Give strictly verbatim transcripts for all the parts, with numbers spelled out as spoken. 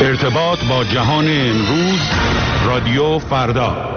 ارتباط با جهان امروز، رادیو فردا.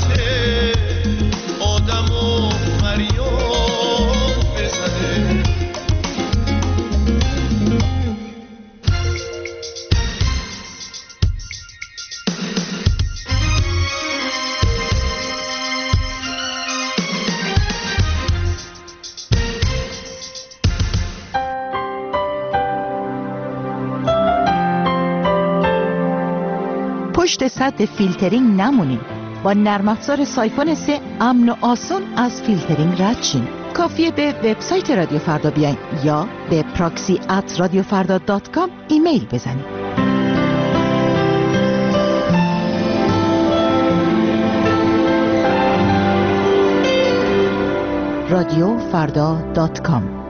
آدم و فریاد بزنه پشت سد فیلترینگ نمونین. با نرم افزار سایفون سه امن و آسون از فیلترینگ رد شین. کافیه به وبسایت رادیو فردا بیاین یا به پراکسی ات رادیو فردا دات کام ایمیل بزنید. رادیو فردا دات کام.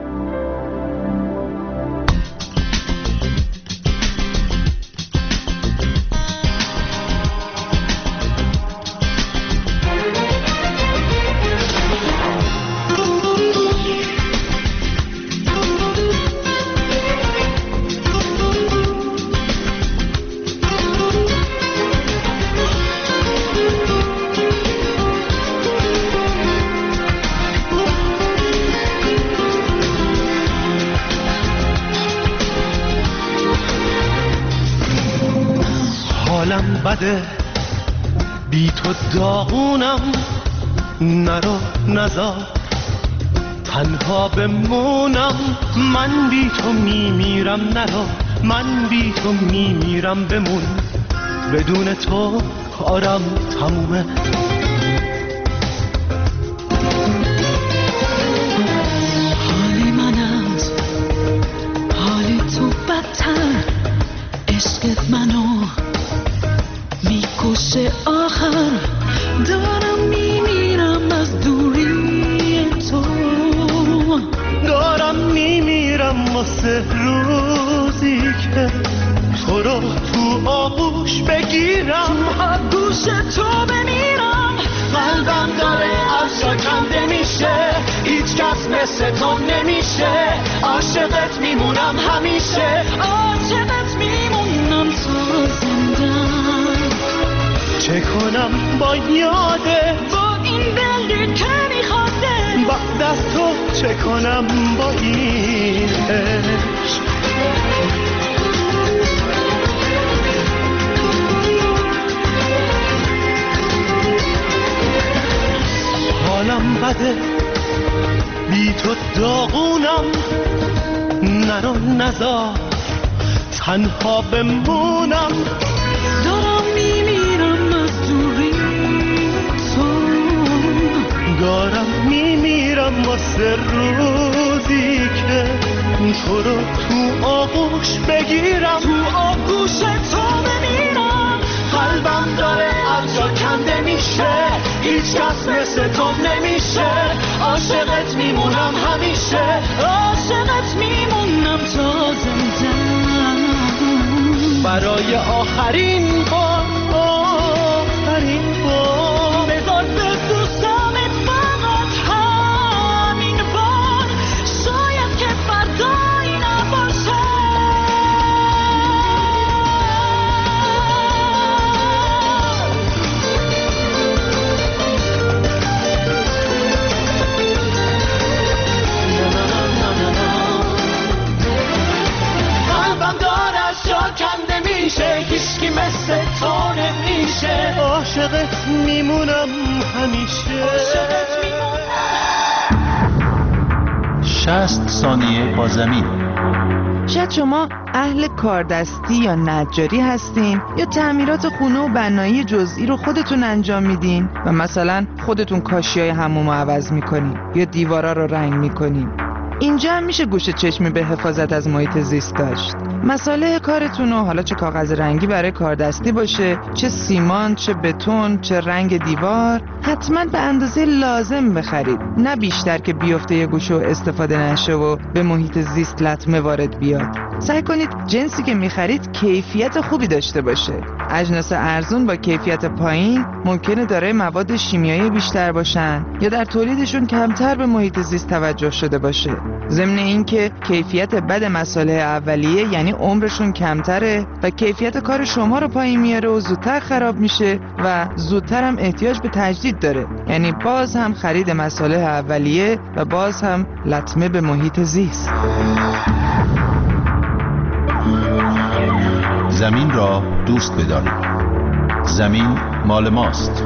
بده بی تو داغونم، نرو نزار تنها بمونم. من بی تو میمیرم، نرو من بی تو میمیرم. بمون بدون تو کارم تمومه. حالی من از حالی تو بدتر، عشقت منو میکشه. آخر دارم میمیرم از دوری تو، دارم میمیرم واسه روزی که تو رو تو آغوش بگیرم، تو آغوش تو بمیرم. قلبم داره از جا کنده میشه، هیچ کس مثل تو نمیشه. عاشقت میمونم همیشه، عاشقت میمونم تا زندم. چه کنم با یاده، با این دلی که میخواده، بعد از تو چه کنم با این عشق. حالم بده بی تو داغونم، نرو نزار تنها بمونم. دارم میمیرم از دوری تو، دارم میمیرم واسه روزی که تو رو تو آغوش بگیرم، تو آغوش تو بمیرم. قلبم داره از جا کنده میشه، هیچ کس مثل تو نمیشه. عاشقت میمونم همیشه، عاشقت میمونم تا زندم. برای آخرین بار، آخرین بار بذار ببوسم فقط همین بار. شاید که فردایی نباشه. قلبم داره از جا کنده میشه، هیچکی مثل تو نمیشه. عاشقت میمونم همیشه. شصت ثانیه با زمین. شاید شما اهل کاردستی یا نجاری هستین یا تعمیرات خونه و بنایی جزئی رو خودتون انجام میدین و مثلا خودتون کاشیای حموم رو عوض میکنین یا دیوارا رو رنگ میکنین. اینجا هم میشه گوش چشمی به حفاظت از محیط زیست داشت. مساله کارتون رو، حالا چه کاغذ رنگی برای کاردستی باشه، چه سیمان، چه بتون، چه رنگ دیوار، حتما به اندازه لازم بخرید، نه بیشتر که بیفته یه گوشه و استفاده نشه و به محیط زیست لطمه وارد بیاد. سعی کنید جنسی که میخرید کیفیت خوبی داشته باشه. اجناس ارزون با کیفیت پایین ممکنه دارای مواد شیمیایی بیشتر باشن یا در تولیدشون کمتر به محیط زیست توجه شده باشه. ضمن اینکه کیفیت بد مساله اولیه یعنی عمرشون کمتره و کیفیت کار شما رو پایین میاره و زودتر خراب میشه و زودتر هم احتیاج به تجدید داره. یعنی باز هم خرید مساله اولیه و باز هم لطمه به محیط زیست. زمین را دوست بدارید. زمین مال ماست.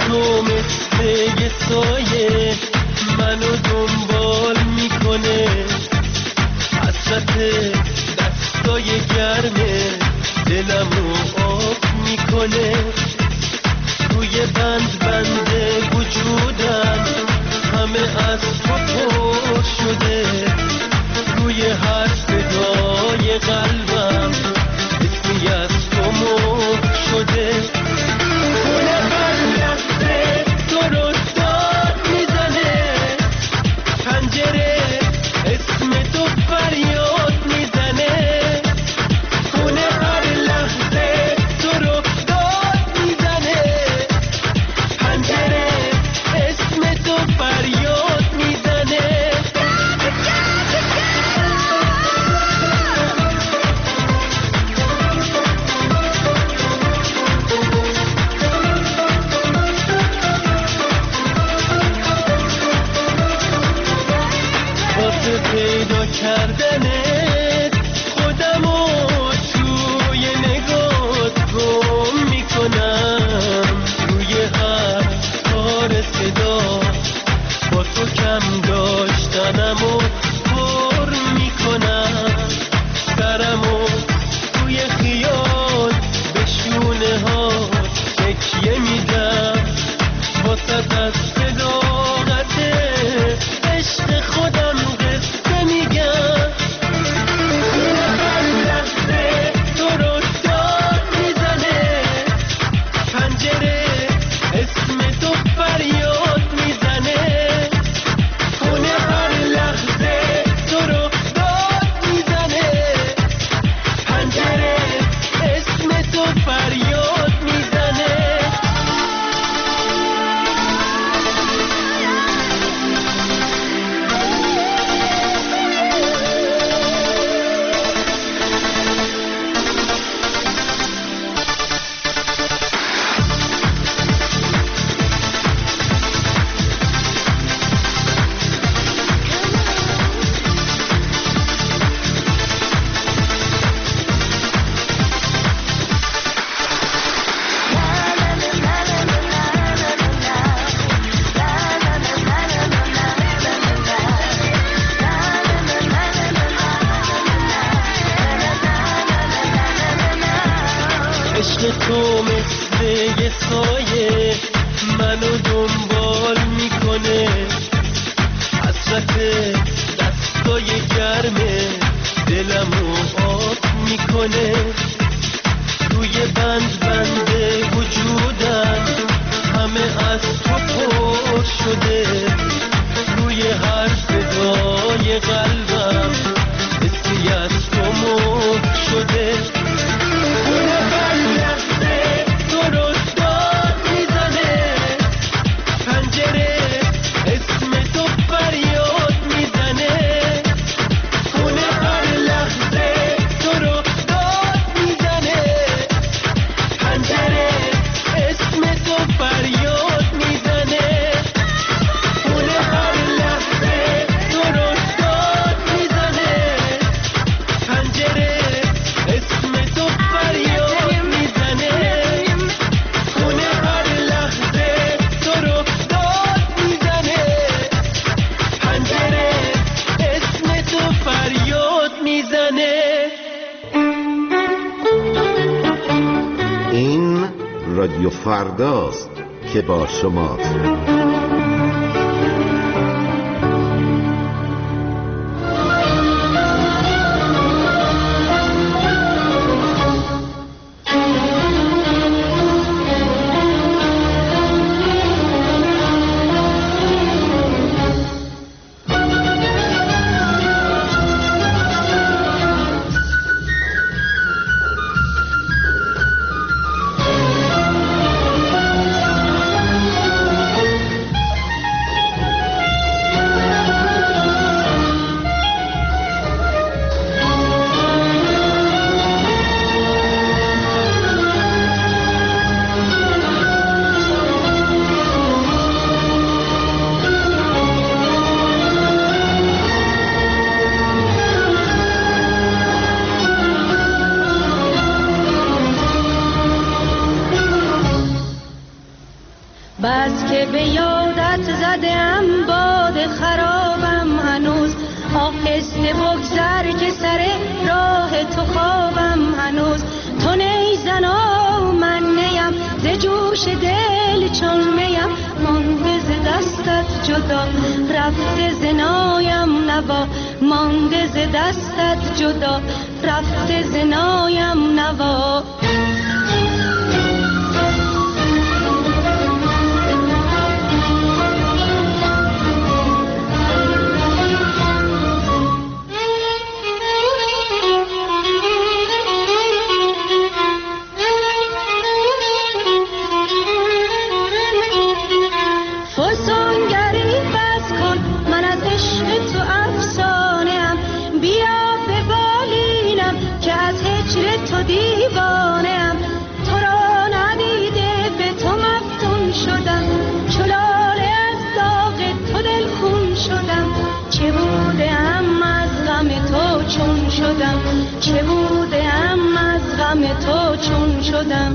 تو مثل یه سایه منو دنبال میکنه، حسرت دستای گرمه دلمو آب میکنه، روی بند بند وجودم همه از تو پر شده، روی هر صدای قلبم اسمی از تو مهر شده، خونه هر لحظه تو رو داد میزنه، پنجره اسم تو فریاد میزنه، خونه هر لحظه تو رو داد میزنه، پنجره اسم تو فریاد میزنه. واسه پیدا کردنت خودمو توی نگات گم میکنم، روی هر کار صدا با تو کم داشتنمو پر میکنم، سرمو توی خیال به شونه ها تکیه میدم، واسه از صداقت عشق خودم قصه میگم، هر لحظه تو رو داد میزنه، پنجره اسم تو فریاد میزنه، خونه هر لحظه تو رو داد میزنه، پنجره اسم تو فریاد میزنه. عشق تو مثل یه سایه منو دنبال میکنه، حسرت دستای گرمه دلمو آب میکنه، روی بند بند وجودم همه از تو پر شده، روی هر صدای قلبم اسمی از تو مهر شده، خونه هر لحظه تو رو داد میزنه، پنجره اسم تو فریاد میزنه، خونه هر لحظه تو رو داد میزنه، پنجره اسم تو فریاد میزنه، خونه هر لحظه تو رو داد میزنه، پنجره اسم تو فریاد میزنه، خونه هر لحظه تو رو داد میزنه، پنجره اسم تو فریاد میزنه. این رادیو فرداست که با شماست. که به یادت زدم باد خرابم هنوز، آهسته بگذر که سر راه تو خوابم هنوز. تو نیزنا من نیم ز جوش دل چون میم، مانده ز دستت جدا رفته ز نایم نوا، مانده ز دستت جدا رفته ز نایم نوا. چه بودم از غم تو چون شدم.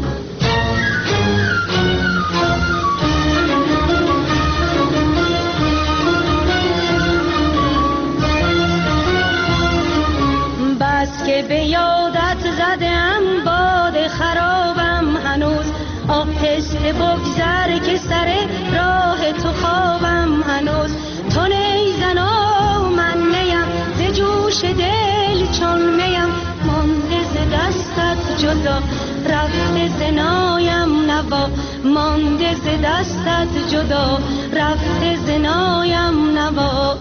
بس که به یادت زدم باد خرابم هنوز، آهسته بگذر که سر راه تو خوابم هنوز. تو نیزنا من نیم ز جوش دل چون میم، مانده ز دستت جدا رفته ز نایم نوا، مانده ز دستت جدا رفته ز نایم نوا.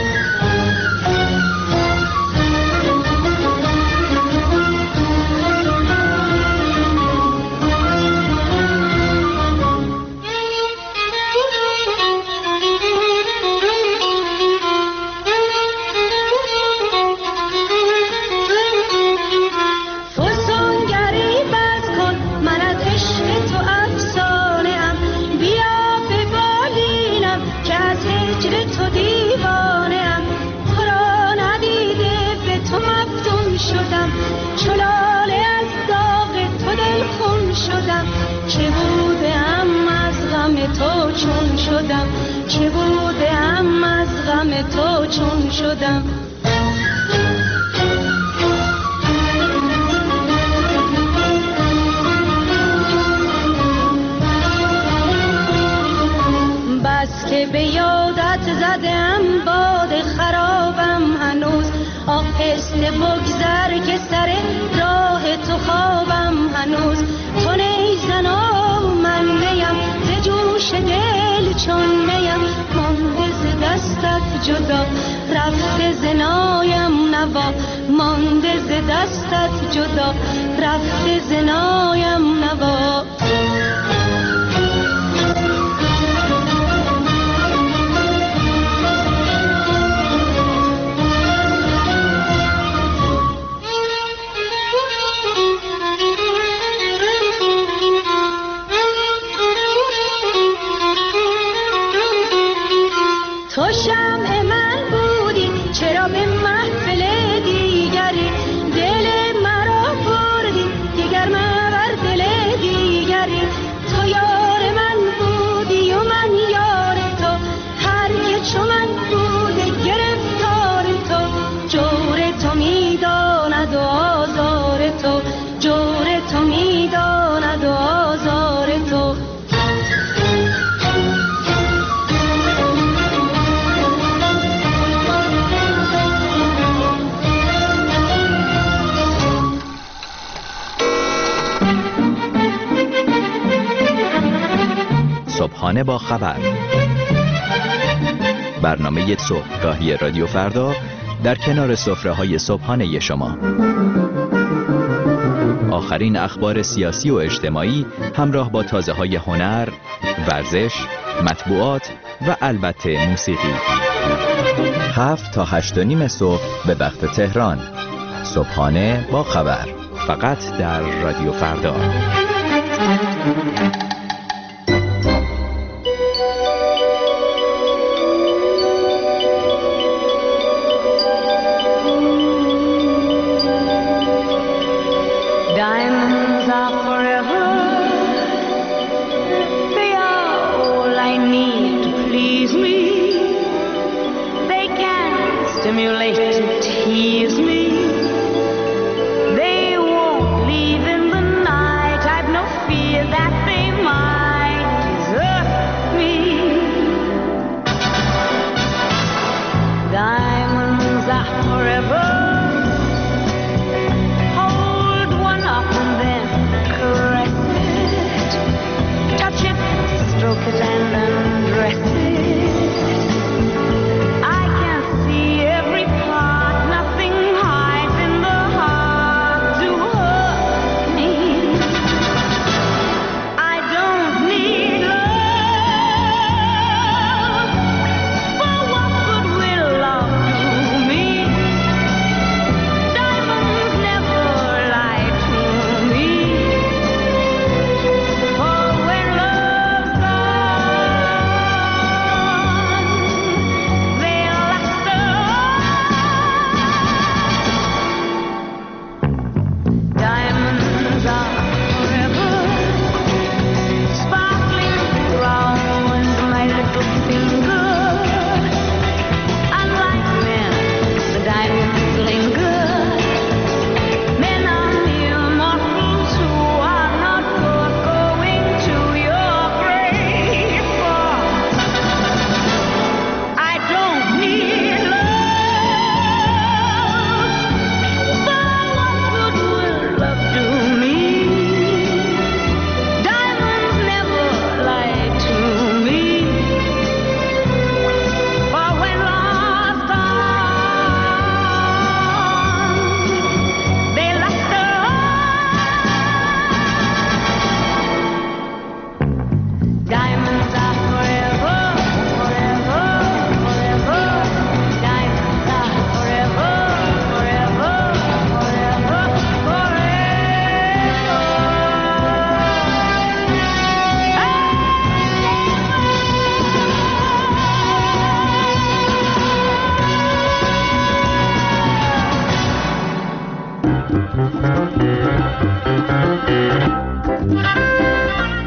چون شدم چه بودم از غم تو چون شدم. بس که به یادت زدم باد خرابم هنوز، آهسته بگذر که سر راه تو خوابم هنوز. تو نیزنا من نیم ز جوش دل چون میم، مانده ز دستت جدا رفته ز نایم نوا، مانده ز دستت جدا رفته ز نایم نوا. تو شمع من بودی چرا به محفل دیگری، دل مرا بردی دیگر مبر دل دیگری. تو یار من بودی و من یار تو، هر که چو من بوده گرفتار تو. جور تو میداند و آزار تو، جور تو میداند و آزار تو. صبحانه با خبر، برنامه صبحگاهی رادیو فردا در کنار سفره‌های صبحانه شما. آخرین اخبار سیاسی و اجتماعی همراه با تازه‌های هنر، ورزش، مطبوعات و البته موسیقی. هفت تا هشت و نیم صبح به وقت تهران. صبحانه با خبر، فقط در رادیو فردا. Diamonds are forever, they are all I need.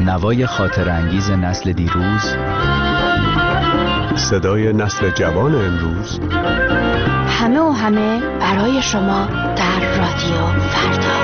نوای خاطر انگیز نسل دیروز، صدای نسل جوان امروز، همه و همه برای شما در رادیو فردا.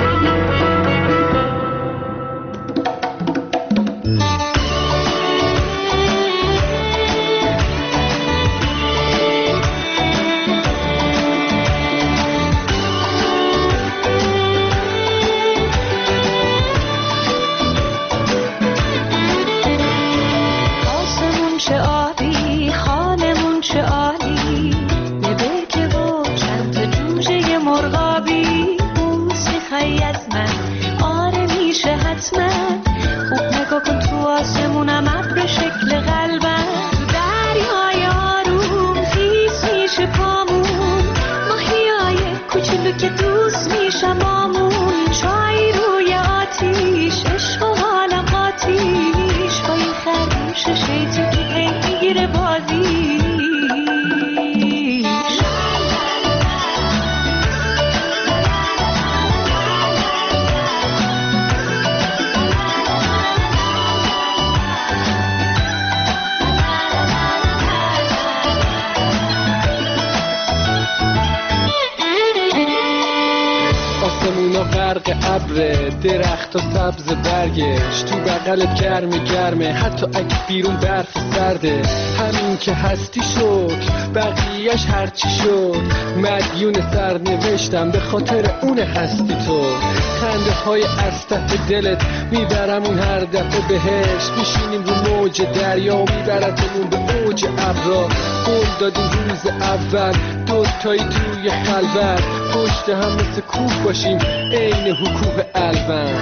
درخت و سبز برگش تو بغلت گرمه گرمه، حتی اگه بیرون برف سرده. همین که هستی شد بقیهش هرچی شد، مدیون سرنوشتم به خاطر اون هستی تو. خنده های از ته دلت میبرمون هر دفعه بهش، میشینیم رو موج دریا و میبرتمون به اوج ابرا. قول دادیم روز اول دوتایی توی خلوت، پشت هم مثل کوه باشیم عین حکوه الون.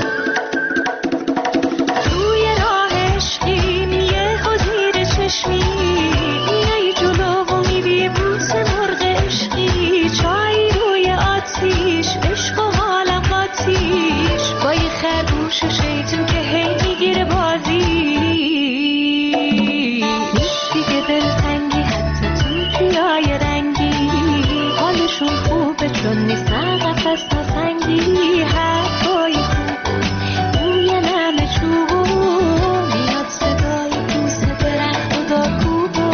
توی راه عشقیم یه حضیر چشمی، میای جلو و میبی بوس مرغ عشقی. چای روی آتیش عشق و حالم قاتیش، با یه خرگوش شیطون که هی میگیره بازی. دیگه دلتنگی حتی تو پیای رنگی، حالشون خوبه چون نیستن قفص نسنگی. حرفای خوب بوی نم چوبو، میاد صدای بوس درخت و دارکوبو.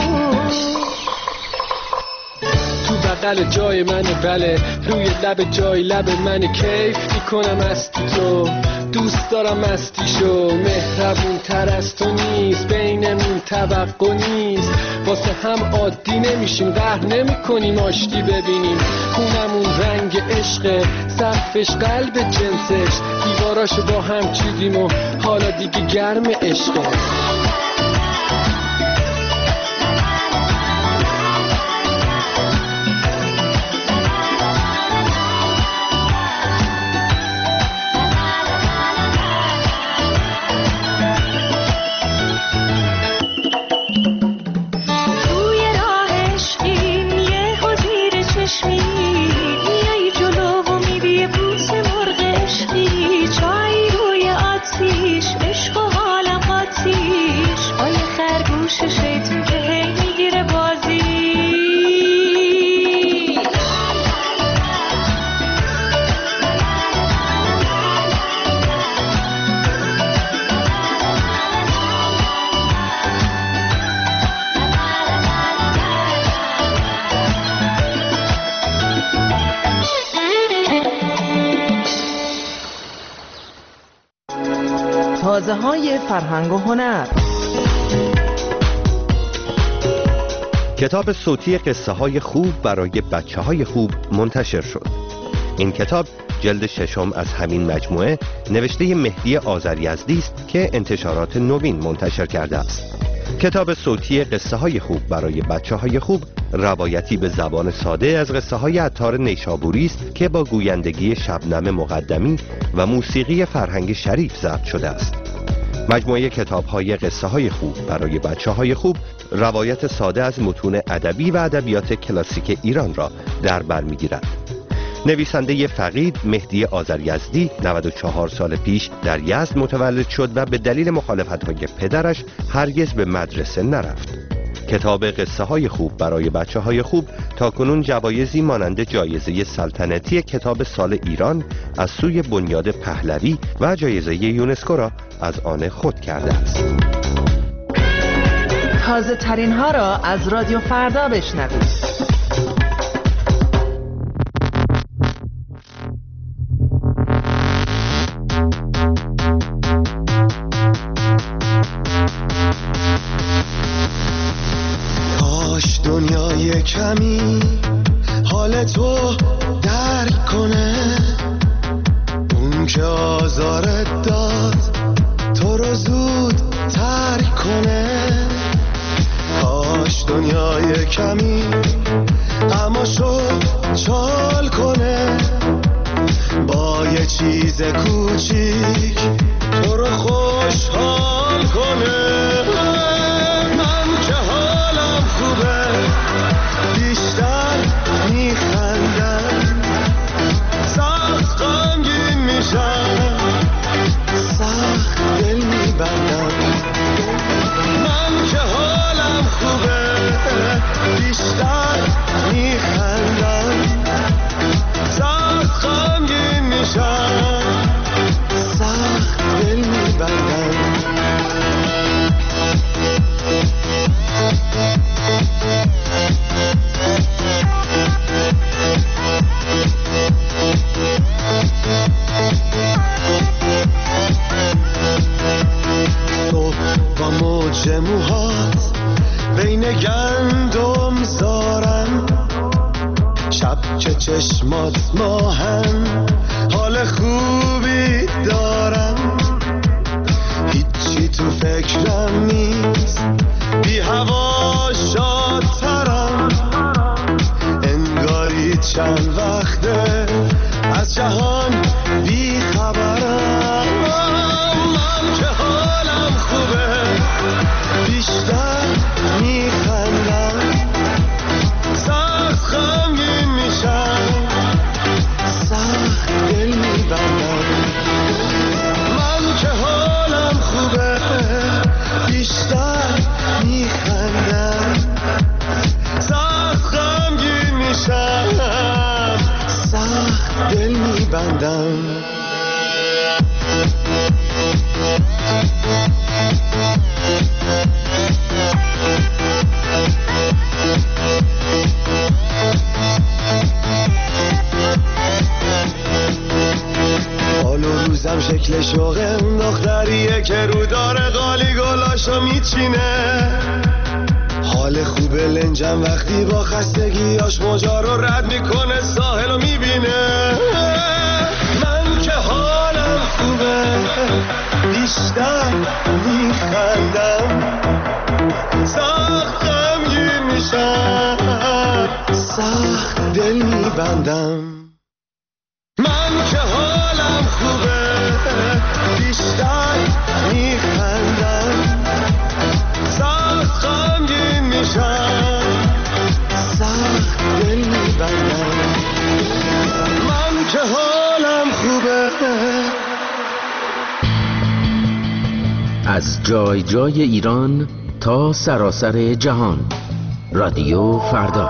تو بغل جای منه بله، روی لب جای لب منه، کیف میکنم از تو. دوست دارم مستیشو، مهربون تر از تو نیست، بینمون توقع نیست. واسه هم عادی نمیشیم، قهر نمی کنیم آشتی ببینیم. خونمون رنگ عشقه، سقفش قلب جنسش، دیواراشو با هم چیدیم و حالا دیگه گرم عشقه. تازه های فرهنگ و هنر. کتاب صوتی قصه های خوب برای بچه های خوب منتشر شد. این کتاب جلد ششم از همین مجموعه نوشته مهدی آذریزدی است که انتشارات نوین منتشر کرده است. کتاب صوتی قصه های خوب برای بچه های خوب روایتی به زبان ساده از قصه های عطار نیشابوری است که با گویندگی شبنم مقدمی و موسیقی فرهنگ شریف ضبط شده است. مجموعه کتاب‌های قصه های خوب برای بچه های خوب روایت ساده از متون ادبی و ادبیات کلاسیک ایران را در بر می‌گیرد. نویسنده فقید مهدی آذریزدی نود و چهار سال پیش در یزد متولد شد و به دلیل مخالفت‌های پدرش هرگز به مدرسه نرفت. کتاب قصه های خوب برای بچه های خوب تاکنون جوایزی مانند جایزه سلطنتی کتاب سال ایران از سوی بنیاد پهلوی و جایزه یونسکو را از آن خود کرده است. تازه ترین ها را از رادیو فردا بشنوید. کاش دنیای کمی حال تو درک کنه، اون که آزارت داد تو رو زود ترک کنه. کاش دنیای کمی غماشو چال کنه، با یه چیز کوچیک تو رو خوشحال کنه. من که حالم خوبه بیشتر میخندم، سخت غمگین میشم سخت دل میبندم. من که حالم خوبه بیشتر میخندم، سخت غمگین میشم سخت دل میبندم. تو با موج موهات بین گندم زارم، شب که چشمات ماهم حال خوبی دارم. هیچی تو فکرم نیست، بی هوا شادترم، انگاری چند وقته از جهان بی خبرم. من که حالم خوبه بیشتر میخندم، سخت غمگین میشم سخت دل میبندم. من که حالم خوبه بیشتر میخندم، سخت غمگین میشم سخت دل میبندم. حال و روزم شکل شوقم دختریه که رو داره قالی گلاشو میچینه. حال خوبه لنجم وقتی با خستگیاش موجا رو رد میکنه ساحل رو میبینه. من که حالم خوبه بیشتر میخندم، سخت غمگین میشم سخت دل میبندم. من که حالم خوبه بیشتر میخندم، سخت غمگین میشم سخت دل میبندم. من که حالم خوبه. از جای جای ایران تا سراسر جهان، رادیو فردا.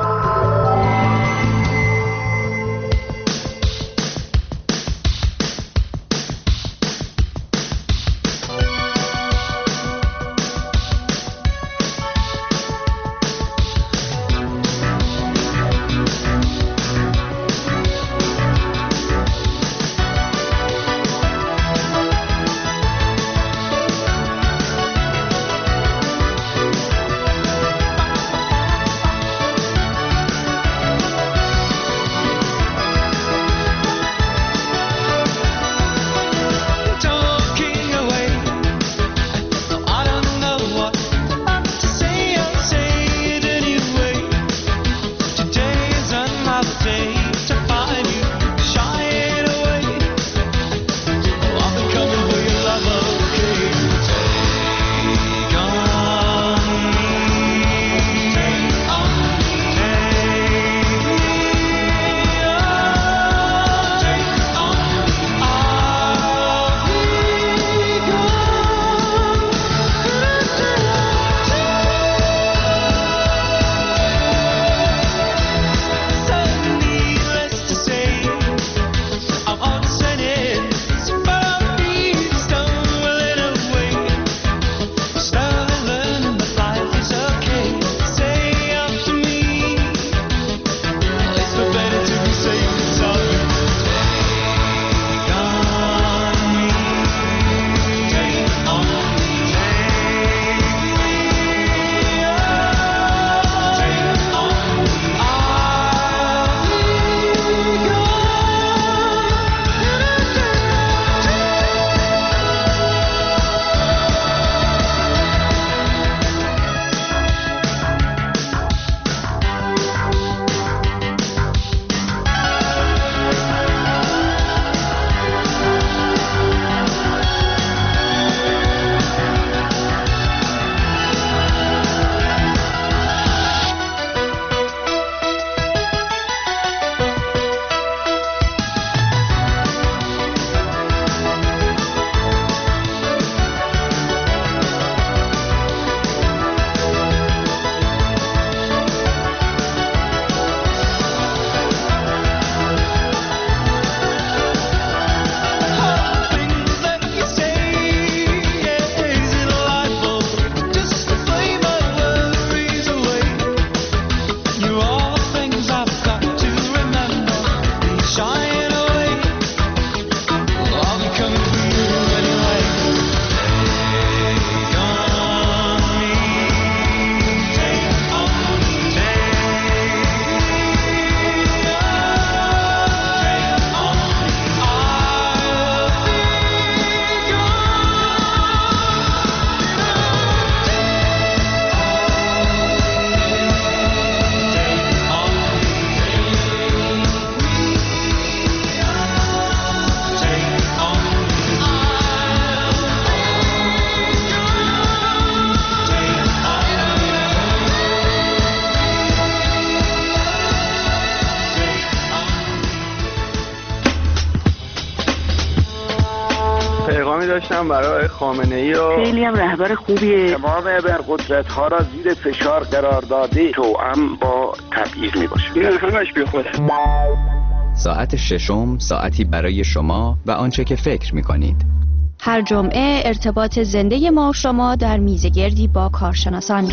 پیغامی داشتم برای خامنه‌ای و خیلی هم رهبر خوبیه. تمام ابرقدرت‌ها را زیر فشار قرار داده توأم با تبعیض میباشه. این همش بی خود. ساعت ششم ساعتی برای شما و آنچه که فکر می‌کنید. هر جمعه ارتباط زنده ما و شما در میزگردی با کارشناسان.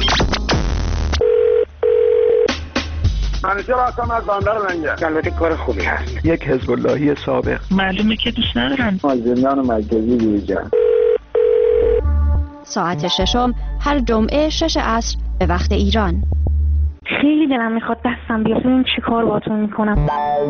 منیجر هستم از بندر منگه. البته کار خوبی هست. یک حزب اللهی سابق. معلومه که دوست ندارن. از زندان مرکزی بیرون. ساعت ششم هر جمعه شش عصر به وقت ایران. خیلی دلم میخواد دستم بیاد ببینم چی کار باهاتون میکنم.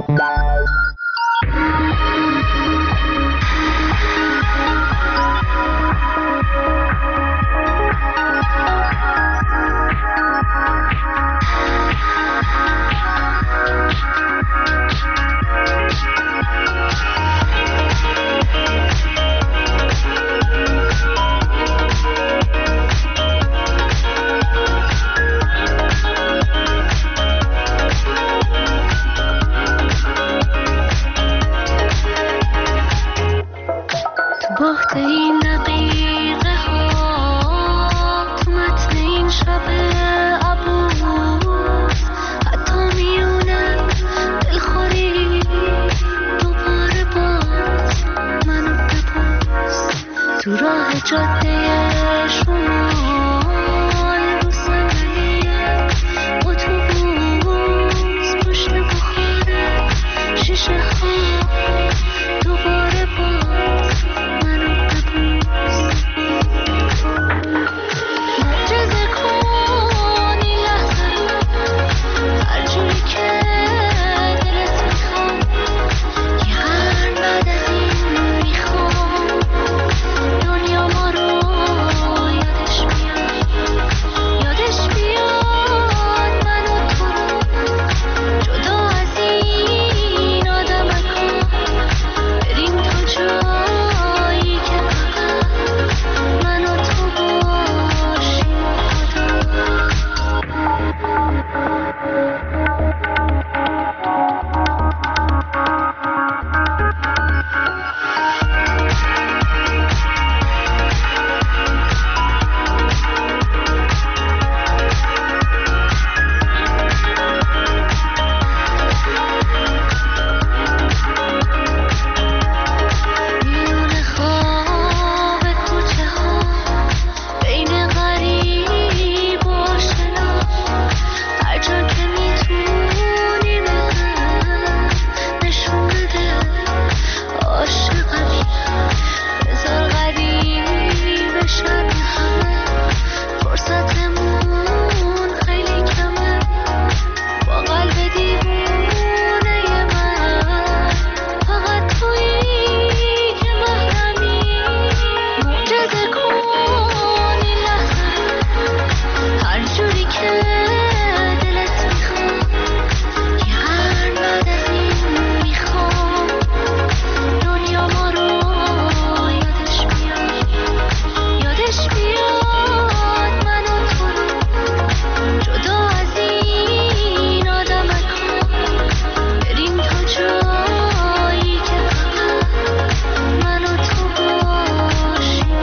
باخت این دقیقه ها تو متن این شب عبوس حتی میونه دلخوری دوباره باز منو بپرس تو راه جاده شمال رو صندلیه اتوبوس پشت بخاره شیشه ها دوباره باز معجزه کن این لحظه هر جوری که دلت میخواد یه قرن بعد از این میخوام دنیا ما رو یادش بیاد یادش بیاد من و تو رو جدا از این آدمکا بریم تو جایی که من و تو باشیم میونه خواب کوچه ها بین غریب و آشنا هر جا که میتونی بهم نشون بده عاشقمی بذار غریب بشن همه فرصتمون خیلی کمه با قلب دیوونه من فقط تویی که محرمی معجزه کن این لحظه هر جوری که دلت میخواد یه قرن بعد از این میخوام دنیا ما رو یادش بیاد یادش بیاد من و تو رو جدا از این آدمکا بریم تو جایی که فقط من و تو باشیم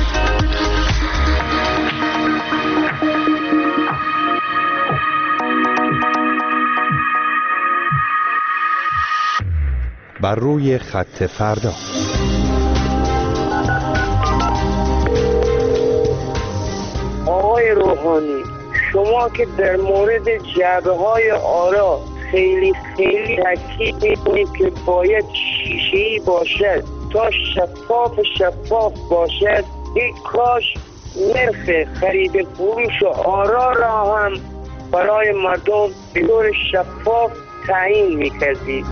بر روی خط فردا. آقای روحانی، شما که در مورد جعبه های آرا خیلی خیلی تاکید میکنید که باید شیشه‌ای باشد تا شفاف شفاف باشد، یک کاش نرخ خرید فروش آرا را هم برای مردم به طور شفاف تعیین میکردید.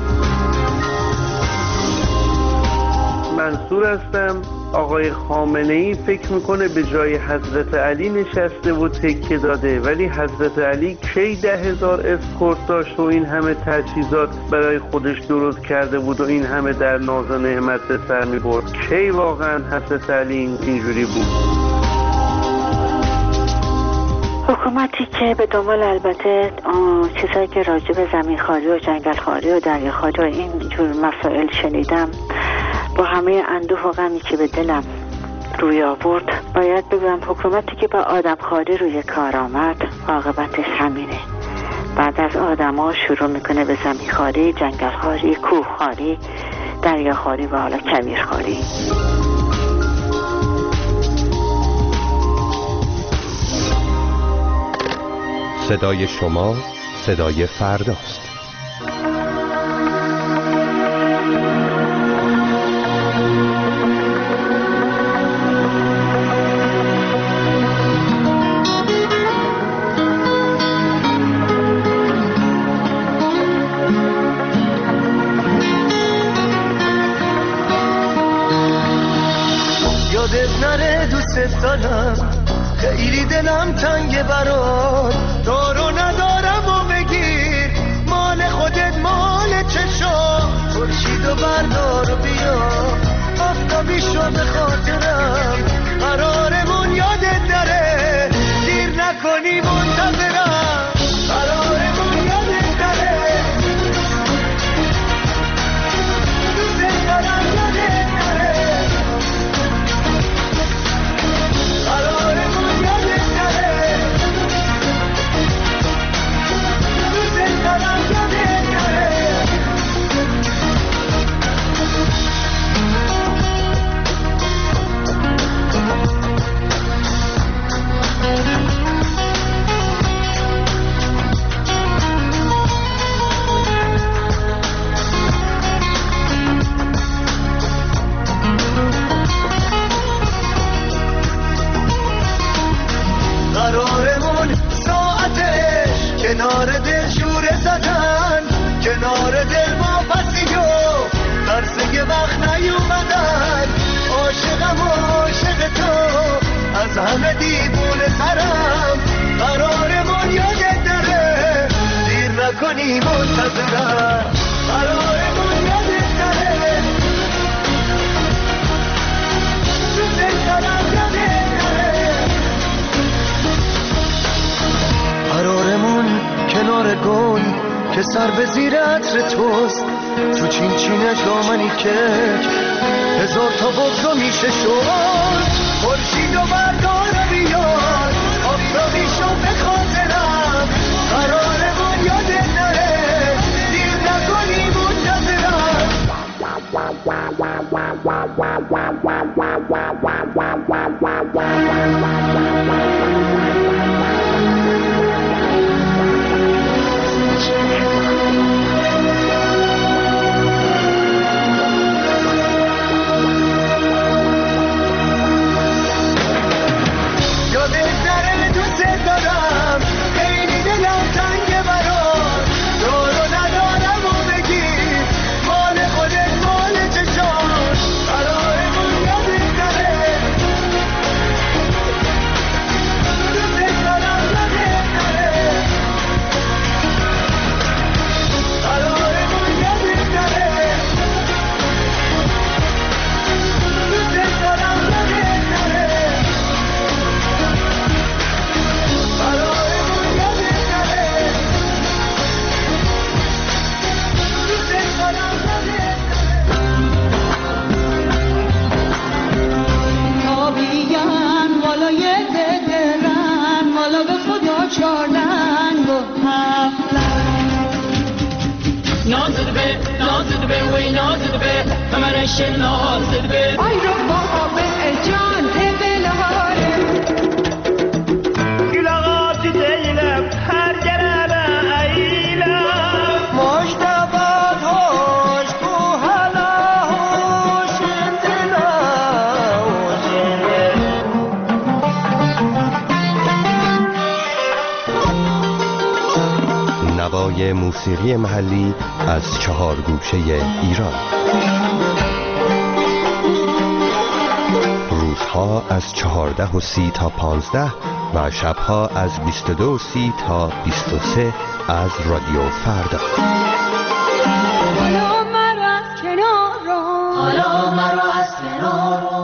منصور هستم. آقای خامنه‌ای فکر میکنه به جای حضرت علی نشسته و تکه داده، ولی حضرت علی کی ده هزار اسکورت داشت و این همه تجهیزات برای خودش درست کرده بود و این همه در ناز و نعمت به سر میبرد؟ کی واقعا حضرت علی اینجوری بود؟ حکومتی که به دنبال البته چیزایی که راجع به زمین خاری و جنگل خاری و دریا خاری و این جور مسائل شنیدم با همه اندوه و غمی که به دلم روی آورد باید بگم حکومتی که با آدم خاری روی کار آمد عاقبتش همینه. بعد از آدم ها شروع میکنه به زمین خاری، جنگل خاری، کوه خاری، دریا خاری و حالا کویر خاری. صدای شما صدای فرداست. یادت نره دوست دارم، خیلی دلم تنگ برات، دارو ندارم و بگیر مال خودت مال چشا، خورشید و بردار و بیا آفتابی شو به خاطرم، قرارمون یادت نره دیر نکنی منتظرم، قرارمون یادت نره دوست دارم یادت نره، قرارمون یادت نره دوست دارم یادت نره. قرارمون ساعتش کنار دل شوره زدن، کنار دل ما پسی و ترسه وقت نیومدن، عاشقم و عاشق تو از همه دیوونه ترم، قرارمون یادت نره دیر نکنی منتظرم، قرارمون یادت نره دوست دارم یادت نره، قرارمون کنار گل که سر به زیر عطر توست، تو چین چینش دامنی کج هزار تا بغضا میشه شد، خورشید و بردار بیاد آفتابی شو به خاطرم، قرارمون یادت نره دیر نکنی منتظرم. یادت نره دوست دارم، خیلی دلم تنگ برات، دارو ندارم و بگیر مال خودت مال چشات، قرارمون یادت نره دوست دارم یادت نره، قرارمون یادت نره دوست دارم یادت نره. آبیان والای دلرن والا به خدا چارلنگ و هفتلنگ، نازد به نازد به وی نازد به همرش نازد به آی رو بابا به جان دل هاره گلاغات دیلم هر گرم ایلم مشتبات هوش کو هلا هوش دلا نوای موسیقی محلی از چهار گوشه ایران. روزها از چهارده و سی تا پانزده و شبها از بیست و دو و سی تا بیست و سه از رادیو فردا. حالا مرا از کنار رو حالا مرا از کنار رو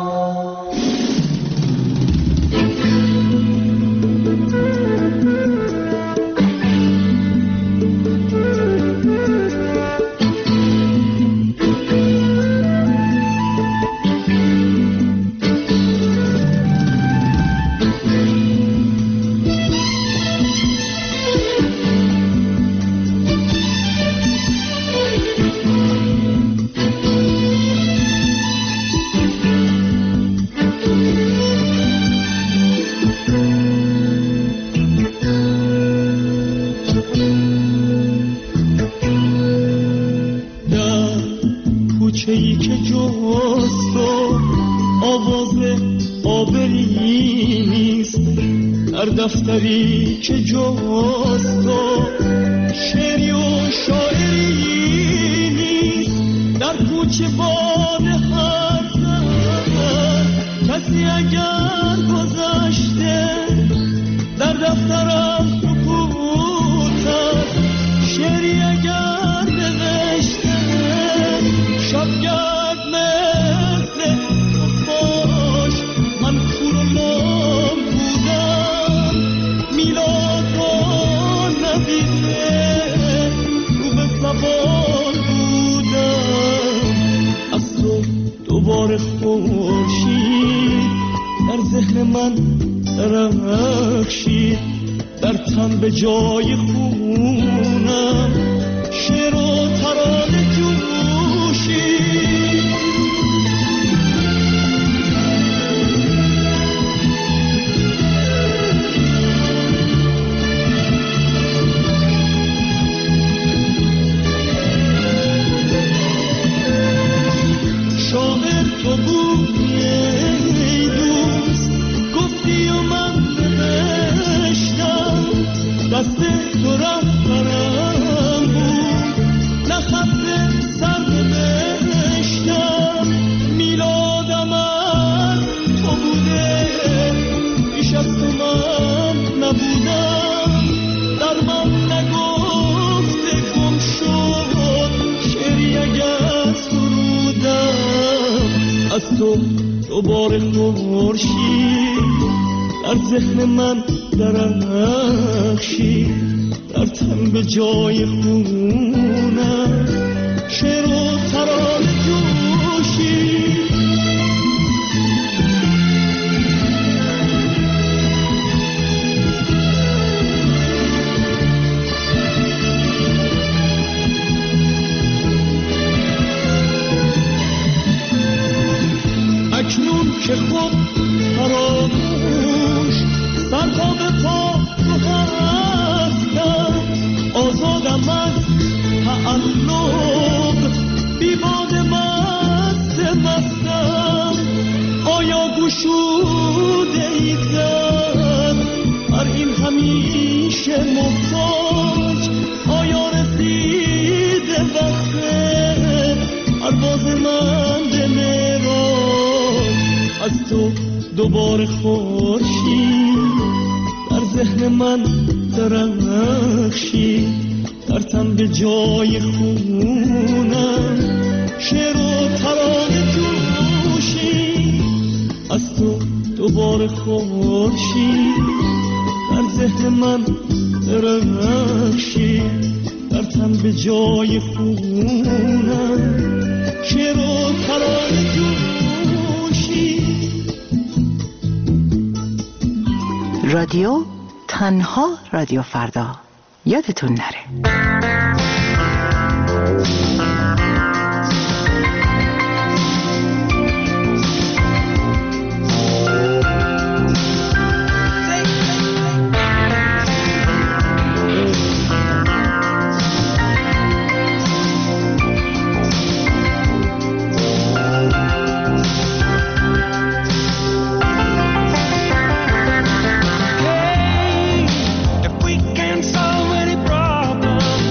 آبری نیست در دفتری که جز تو شعری و شاعری نیست در کوچه باد هر زن کسی اگر گذشته در دفترم سکوت است شعری اگر نوشته شبگرد مثل باش من کور و لام بودم میلاد و ندیده رو به زبان بودم از تو دوباره خورشید در ذهن من درخشید در تن به جای خونم شعر و ترانه جوشید شاعر تو بودی ای دوست گفتی و من نوشتم دست تو رهبرم بود نه خط سر نوشتم میلادم از تو بوده بیش از تو من نبودم در من نگفته گم شد شعری اگر سرودم از تو دوباره خورشید در ذهن من درخشید در تن به جای خونم شعر و ترانه جوشید اکنون که خود فراموش سرها به پا تو هستم آزادم از تعلق بی باد مست مستم آیا گشوده ایزد هر این همیشه محتاج آیا رسیده وقته پرواز من به معراج از تو دوباره خورشید در ذهن من درخشید در تن به جای خونم شعر و ترانه جوشید از تو دوباره خورشید در ذهن من درخشید در تن به جای خونم شعر و ترانه جوشید. رادیو تنها رادیو فردا یادتون نره. Hey, if we can solve any problem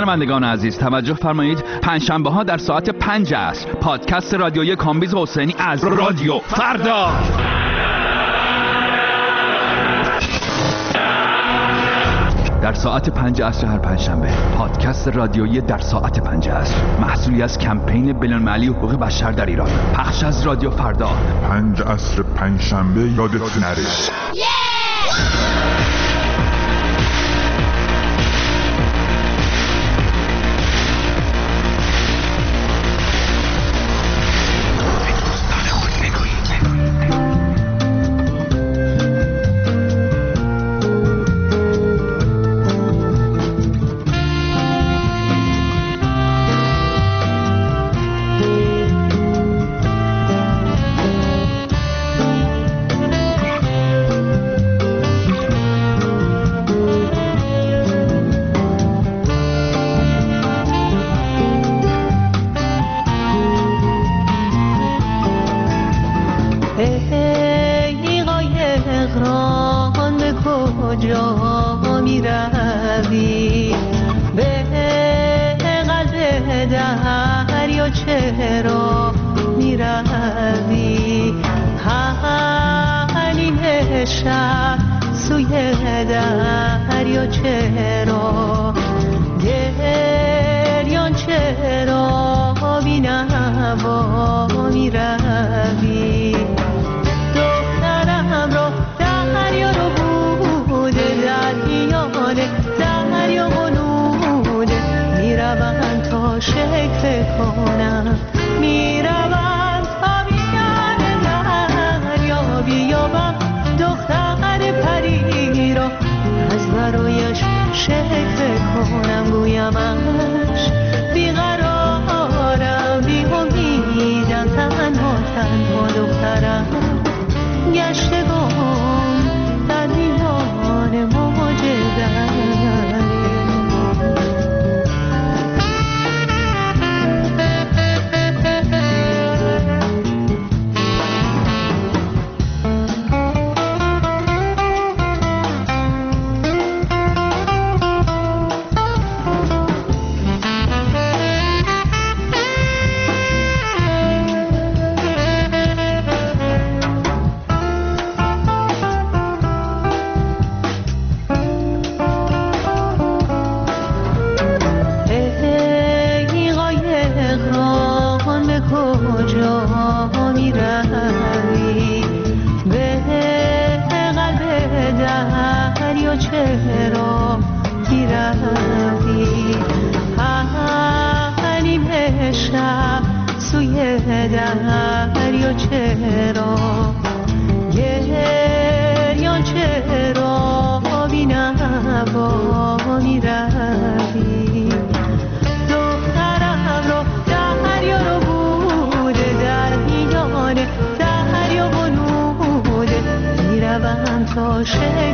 شنوندگان عزیز توجه فرمایید، پنجشنبه ها در ساعت پنج عصر پادکست رادیویی کامبیز حسینی از رادیو فردا. در ساعت پنج عصر هر پنجشنبه پادکست رادیویی در ساعت پنج عصر، محصولی از کمپین بین‌المللی حقوق بشر در ایران، پخش از رادیو فردا. پنج عصر پنجشنبه یادت نره. باشه